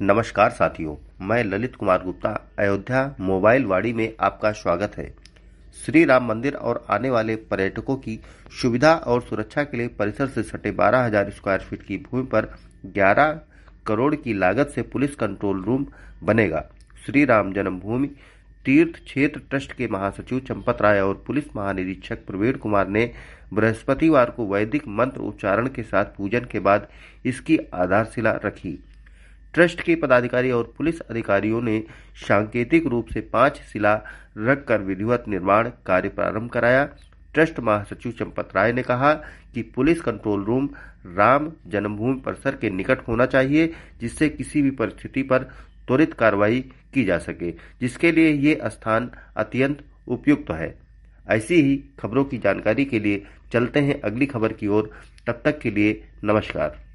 नमस्कार साथियों, मैं ललित कुमार गुप्ता अयोध्या मोबाइल वाड़ी में आपका स्वागत है। श्री राम मंदिर और आने वाले पर्यटकों की सुविधा और सुरक्षा के लिए परिसर से सटे 12,000 स्क्वायर फीट की भूमि पर 11 करोड़ की लागत से पुलिस कंट्रोल रूम बनेगा। श्री राम जन्मभूमि तीर्थ क्षेत्र ट्रस्ट के महासचिव चंपत राय और पुलिस महानिरीक्षक प्रवीण कुमार ने बृहस्पतिवार को वैदिक मंत्र उच्चारण के साथ पूजन के बाद इसकी आधारशिला रखी। ट्रस्ट के पदाधिकारी और पुलिस अधिकारियों ने सांकेतिक रूप से 5 शिला रखकर विधिवत निर्माण कार्य प्रारंभ कराया। ट्रस्ट महासचिव चंपत राय ने कहा कि पुलिस कंट्रोल रूम राम जन्मभूमि परिसर के निकट होना चाहिए, जिससे किसी भी परिस्थिति पर त्वरित कार्रवाई की जा सके, जिसके लिए ये स्थान अत्यंत उपयुक्त है। ऐसी ही खबरों की जानकारी के लिए चलते हैं अगली खबर की ओर। तब तक के लिए नमस्कार।